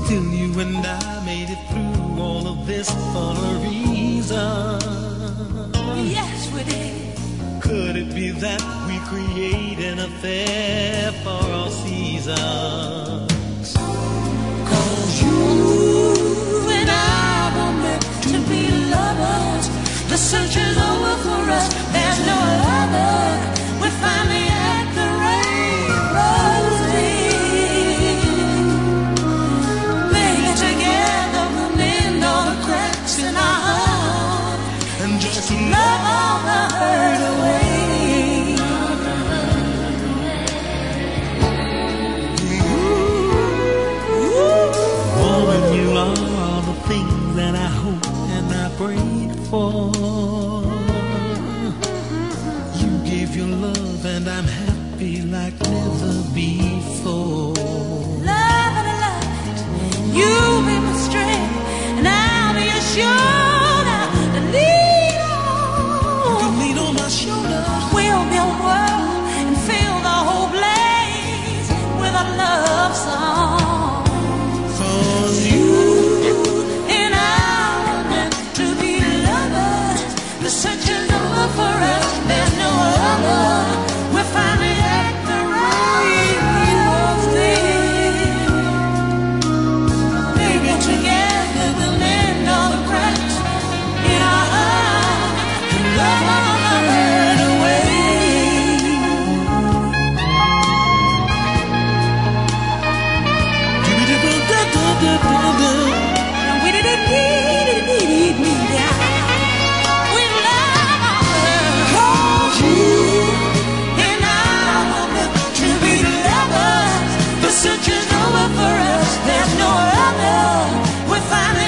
Still you and I made it through all of this for a reason. Yes, we did. Could it be that we create an affair for all seasons? 'Cause you and I were meant to be lovers. The search is over for us. There's no other. We finally had the rainbows in. Baby, together we'll mend all the cracks in our heart And just love all the hurt away. Woman, you are all the things that I hope and I prayed for. You gave your love and I'm happy like never before. Love and light, you be my strength, and I'll be your shoulder to lean You can on. lean on my shoulder. We'll build a world and fill the whole place with a love song. 'Cause you And I were meant to be lovers. The search is over for us. There's no other. We're finally at the rainbow's end. Baby, together we'll mend all the cracks in our heart and love all the hurt away. And we didn't need down. We love our love. 'Cause you and I were meant to be lovers. The search is over for us. There's no other. We finally